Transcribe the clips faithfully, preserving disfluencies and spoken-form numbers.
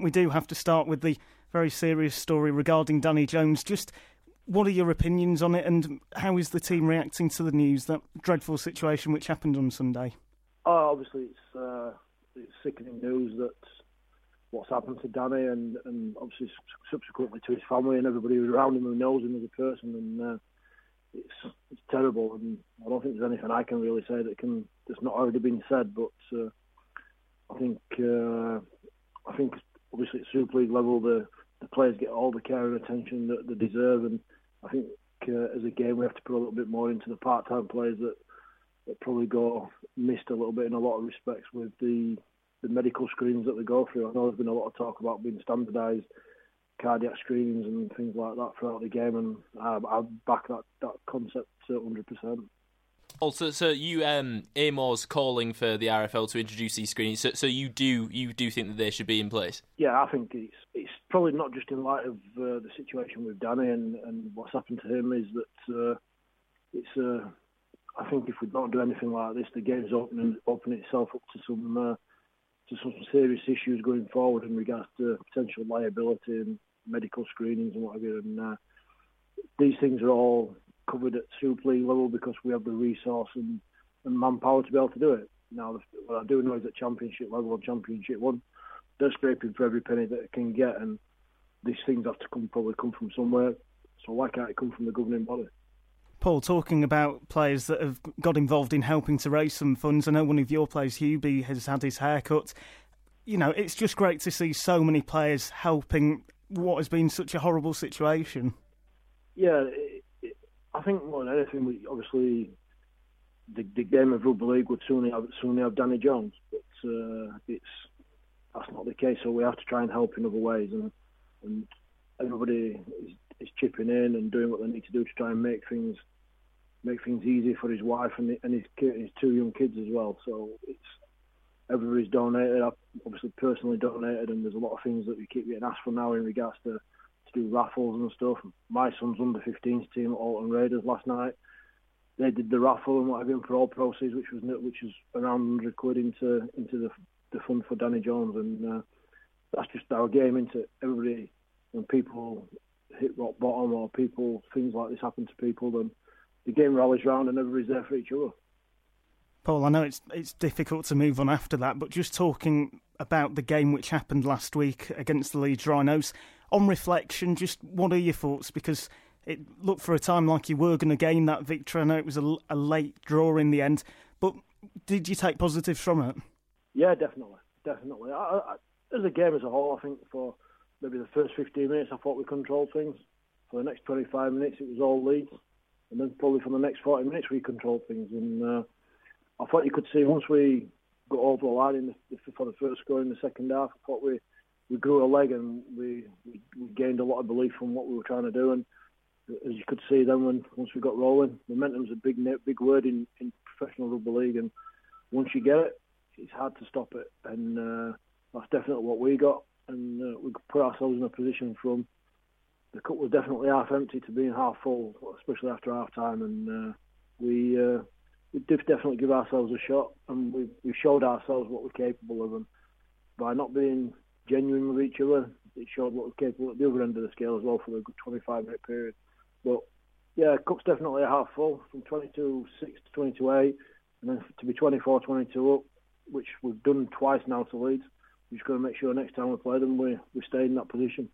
we do have to start with the very serious story regarding Danny Jones. Just what are your opinions on it, and how is the team reacting to the news, that dreadful situation which happened on Sunday? Oh, obviously it's, uh, it's sickening news that what's happened to Danny, and, and obviously subsequently to his family and everybody who's around him who knows him as a person, and uh, it's it's terrible. And I don't think there's anything I can really say that can that's not already been said. But uh, I think uh, I think obviously at Super League level the the players get all the care and attention that they deserve, and I think uh, as a game we have to put a little bit more into the part-time players that, that probably go missed a little bit in a lot of respects with the the medical screenings that they go through. I know there's been a lot of talk about being standardised cardiac screenings and things like that throughout the game, and I, I back that, that concept one hundred percent. Also, so you, um, Amor's calling for the R F L to introduce these screenings. So, so you do, you do think that they should be in place? Yeah, I think it's it's probably not just in light of uh, the situation with Danny and, and what's happened to him. Is that uh, it's? Uh, I think if we don't do anything like this, the game's opening open itself up to some uh, to some serious issues going forward in regards to potential liability and medical screenings and whatever. And uh, these things are all covered at Super League level because we have the resource and, and manpower to be able to do it. Now, what I do know is at Championship level or Championship One, they're scraping for every penny that it can get, and these things have to come probably come from somewhere. So why can't it come from the governing body? Paul, talking about players that have got involved in helping to raise some funds, I know one of your players, Hubie, has had his hair cut. You know, it's just great to see so many players helping what has been such a horrible situation. Yeah, it, it, I think more than anything, we, obviously, the, the game of rugby league would soon have, soon have Danny Jones, but uh, it's that's not the case. So we have to try and help in other ways, and and everybody is, is chipping in and doing what they need to do to try and make things make things easy for his wife and, and his kid, his two young kids as well. So it's everybody's donated. I've obviously personally donated, and there's a lot of things that we keep getting asked for now in regards to, to do raffles and stuff. My son's under fifteens team at Alton Raiders last night. They did the raffle and what have you for all proceeds, which was which was around one hundred quid into into the the fund for Danny Jones, and uh, that's just our game, into everybody. When people hit rock bottom or people things like this happen to people, then the game rallies round and everybody's there for each other. Paul, I know it's it's difficult to move on after that, but just talking about the game which happened last week against the Leeds Rhinos, on reflection, just what are your thoughts? Because it looked for a time like you were going to gain that victory. I know it was a, a late draw in the end, but did you take positives from it? Yeah, definitely, definitely. I, I, as a game as a whole, I think for maybe the first fifteen minutes, I thought we controlled things. For the next twenty-five minutes, it was all Leeds, and then probably for the next forty minutes, we controlled things. And uh, I thought you could see once we got over the line in the, for the first score in the second half, I thought we, we grew a leg and we, we, we gained a lot of belief from what we were trying to do. And as you could see then, when once we got rolling, momentum's a big big word in, in professional rugby league, and once you get it, it's hard to stop it. And uh, that's definitely what we got. And uh, we put ourselves in a position from the cup was definitely half empty to being half full, especially after half time. And uh, we uh, we did definitely give ourselves a shot, and we we showed ourselves what we're capable of. And by not being genuine with each other, it showed what we're capable at the other end of the scale as well for the twenty-five minute period. But yeah, cup's definitely a half full, from twenty-two six to twenty-two eight, and then to be twenty-four twenty-two up, which we've done twice now to Leeds. We've just got to make sure next time we play them, we we stay in that position.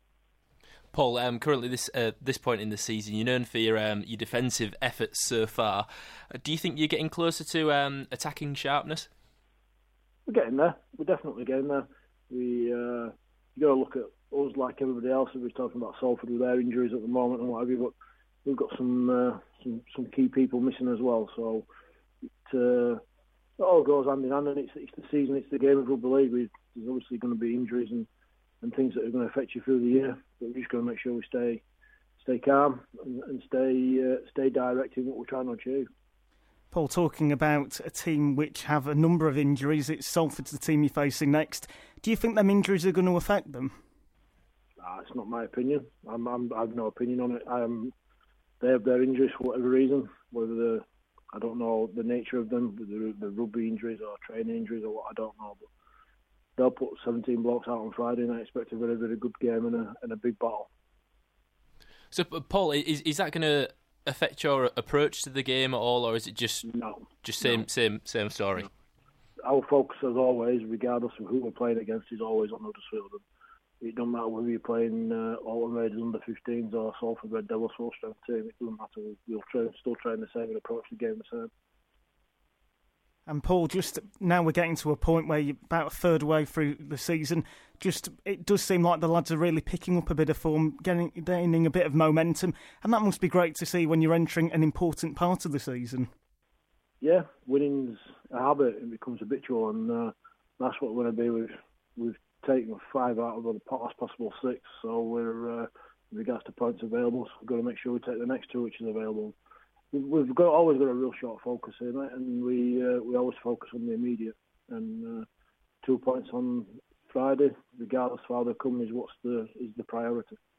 Paul, um, currently this uh, this point in the season, you're known for your um, your defensive efforts so far. Uh, do you think you're getting closer to um, attacking sharpness? We're getting there. We're definitely getting there. We uh, you got to look at us like everybody else. We're talking about Salford with their injuries at the moment and what have you, but we've got some uh, some some key people missing as well. So it, uh, it all goes hand in hand, and it's, it's the season, it's the game of rugby league. We, there's obviously going to be injuries and, and things that are going to affect you through the year, but we're just going to make sure we stay stay calm and, and stay uh, stay direct in what we're trying to achieve. Paul, talking about a team which have a number of injuries, it's Salford's the team you're facing next. Do you think them injuries are going to affect them? Nah, it's not my opinion. I'm, I'm, I have no opinion on it. I am, they have their injuries for whatever reason, whether the I don't know the nature of them, the, the rugby injuries or training injuries or what, I don't know. But they'll put seventeen blokes out on Friday, and I expect a very, very good game and a, and a big battle. So, Paul, is is that going to affect your approach to the game at all, or is it just no, just same no. same same story? No. Our focus, as always, regardless of who we're playing against, is always on Huddersfield. It doesn't matter whether you're playing uh, Alton Raiders under fifteens or Salford Red Devils full strength team. It doesn't matter. We'll train, still train the same and approach the game the same. And Paul, just now we're getting to a point where you're about a third way through the season. Just it does seem like the lads are really picking up a bit of form, getting gaining a bit of momentum, and that must be great to see when you're entering an important part of the season. Yeah, winning's a habit; it becomes habitual, and uh, that's what we're going to be. We've we've taken five out of the last possible six, so we're uh, with regards to points available, so we've got to make sure we take the next two, which is available. We've got always got a real short focus here, mate, and we uh, we always focus on the immediate. And uh, two points on Friday, regardless of how they come, is what's the is the priority.